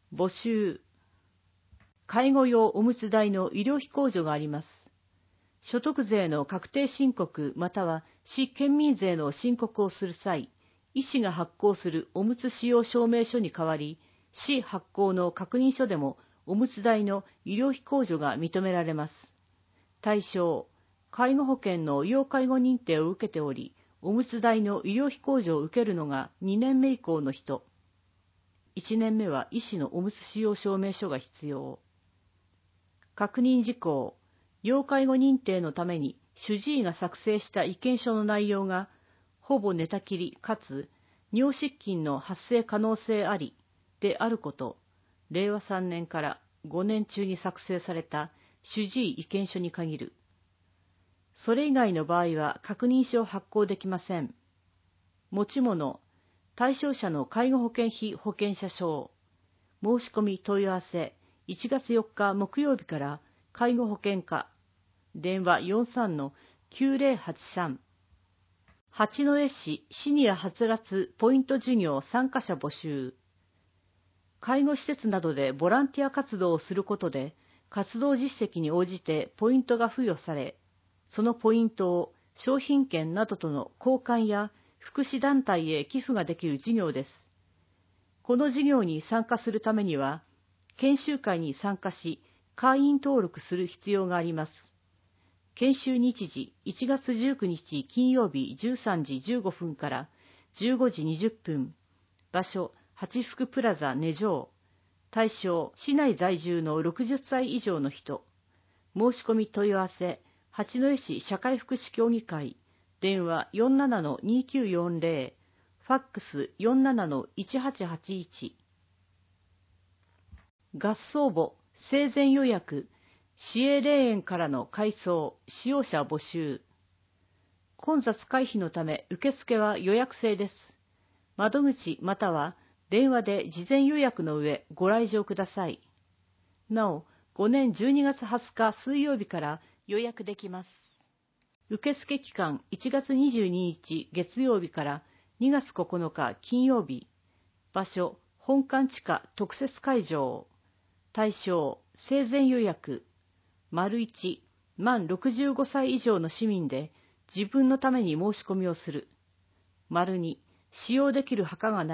募集。介護用おむつ代の医療費控除があります。所得税の確定申告または市県民税の申告をする際、医師が発行するおむつ使用証明書に代わり、市発行の確認書でもおむつ代の医療費控除が認められます。対象、介護保険の要介護認定を受けており、おむつ代の医療費控除を受けるのが2年目以降の人。1年目は医師のおむつ使用証明書が必要。確認事項、要介護認定のために主治医が作成した意見書の内容が、ほぼ寝たきりかつ尿失禁の発生可能性ありであること、令和3年から5年中に作成された主治医意見書に限る。それ以外の場合は確認書を発行できません。持ち物、対象者の介護保険費保険者証。申し込み問い合わせ、1月4日木曜日から介護保険課、電話43-9083。八戸市シニアはつらつポイント事業参加者募集。介護施設などでボランティア活動をすることで、活動実績に応じてポイントが付与され、そのポイントを商品券などとの交換や福祉団体へ寄付ができる事業です。この事業に参加するためには、研修会に参加し、会員登録する必要があります。研修日時、1月19日金曜日13時15分から15時20分。場所、八福プラザ根城。対象、市内在住の60歳以上の人。申し込み問い合わせ、八戸市社会福祉協議会。電話47-2940。ファックス47-1881。合葬墓、生前予約、市営霊園からの改装、使用者募集。混雑回避のため受付は予約制です。窓口または電話で事前予約の上ご来場ください。なお、5年12月20日水曜日から予約できます。受付期間1月22日月曜日から2月9日金曜日。場所、本館地下特設会場。対象、生前予約。1、満65歳以上の市民で自分のために申し込みをする。2、使用できる墓がない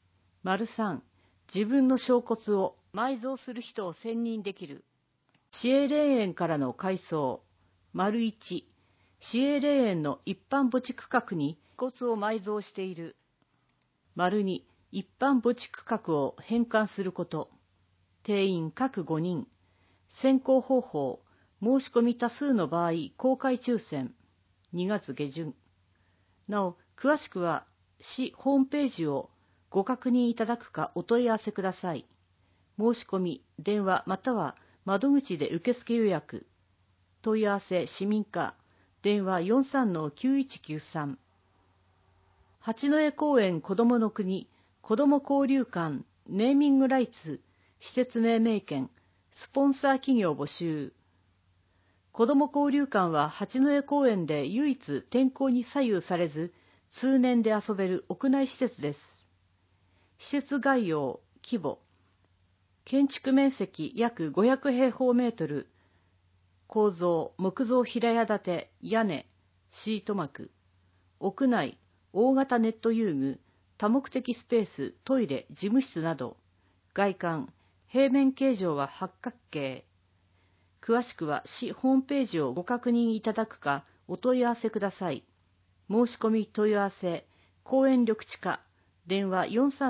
。3、自分の焼骨を埋蔵する人を選任できる。市営霊園からの改装。1、市営霊園の一般墓地区画に骨を埋蔵している。2、一般墓地区画を返還すること。定員各5人。選考方法、申し込み多数の場合、公開抽選。2月下旬。なお、詳しくは、市ホームページをご確認いただくかお問い合わせください。申し込み、電話または窓口で受付予約。問い合わせ市民課、電話43-9193。八戸公園子どもの国、子ども交流館、ネーミングライツ、施設命名権、スポンサー企業募集。子ども交流館は八戸公園で唯一天候に左右されず、通年で遊べる屋内施設です。施設概要、規模。建築面積約500平方メートル。構造、木造平屋建て、屋根、シート幕。屋内、大型ネット遊具、多目的スペース、トイレ、事務室など。外観、平面形状は八角形。詳しくは市ホームページをご確認いただくかお問い合わせください。申し込み問い合わせ、公園緑地課、電話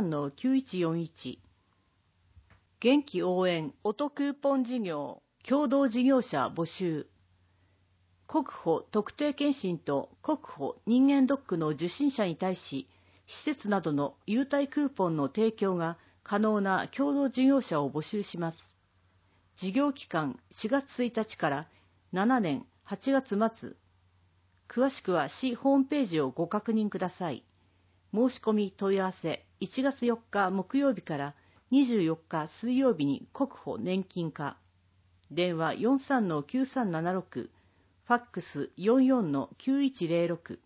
43-9141。元気応援オトクーポン事業、共同事業者募集。国保特定健診と国保人間ドックの受診者に対し、施設などの優待クーポンの提供が可能な共同事業者を募集します。事業期間4月1日から7年8月末。詳しくは市ホームページをご確認ください。申し込み問い合わせ1月4日木曜日から24日水曜日に国保年金課。電話43-9376。ファックス44-9106。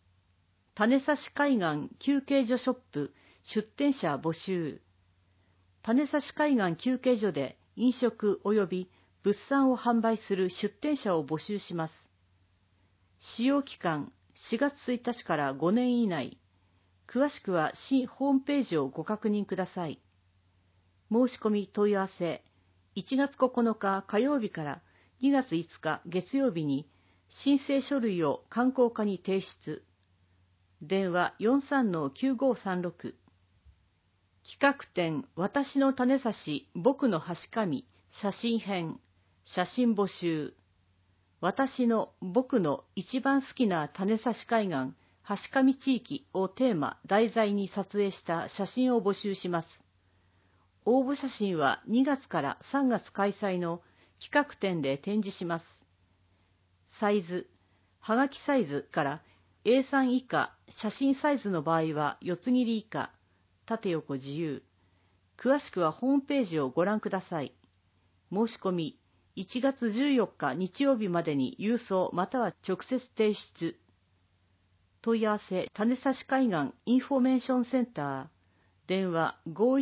種差海岸休憩所ショップ出店者募集。 種差海岸休憩所で飲食及び物産を販売する出店者を募集します。使用期間4月1日から5年以内。詳しくは市ホームページをご確認ください。申し込み問い合わせ、1月9日火曜日から2月5日月曜日に申請書類を観光課に提出。電話 43-9536。企画展私の種差し僕の端紙写真編写真募集。私の僕の一番好きな種差し海岸端紙地域をテーマ題材に撮影した写真を募集します。応募写真は2月から3月開催の企画展で展示します。サイズ、はがきサイズから A3 以下、写真サイズの場合は四つ切り以下、縦横自由。詳しくはホームページをご覧ください。申し込み、1月14日日曜日までに郵送または直接提出。問い合わせ、種差海岸インフォメーションセンター、電話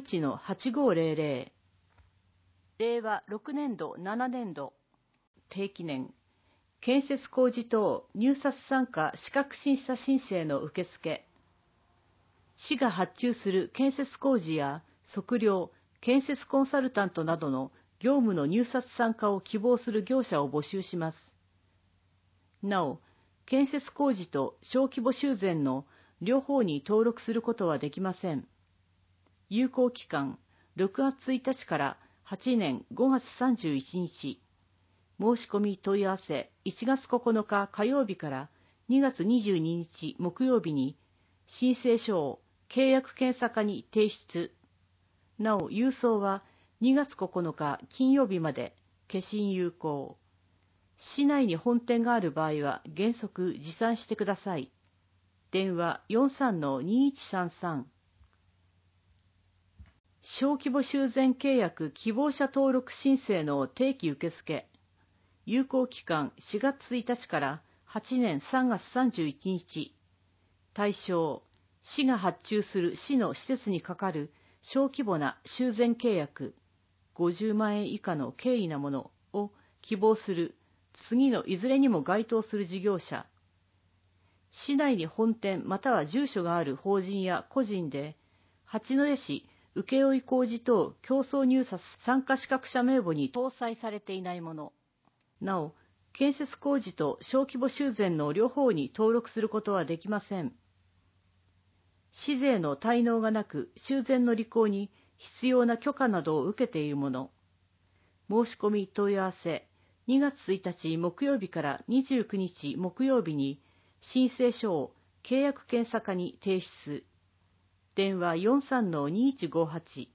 51-8500。令和6年度7年度、定期年、建設工事等入札参加資格審査申請の受付。市が発注する建設工事や測量、建設コンサルタントなどの業務の入札参加を希望する業者を募集します。なお、建設工事と小規模修繕の両方に登録することはできません。有効期間、6月1日から8年5月31日。申し込み問い合わせ、1月9日火曜日から2月22日木曜日に申請書を契約検査課に提出。なお、郵送は2月9日金曜日まで、消印有効。市内に本店がある場合は原則持参してください。電話 43-2133。小規模修繕契約希望者登録申請の定期受付。有効期間4月1日から8年3月31日。対象、市が発注する市の施設にかかる小規模な修繕契約、50万円以下の経緯なものを希望する次のいずれにも該当する事業者。市内に本店または住所がある法人や個人で、八戸市請負工事等競争入札参加資格者名簿に搭載されていないもの。なお、建設工事と小規模修繕の両方に登録することはできません。市税の滞納がなく、修繕の履行に必要な許可などを受けているもの。申し込み問い合わせ、2月1日木曜日から29日木曜日に申請書を契約検査課に提出。電話 43-2158。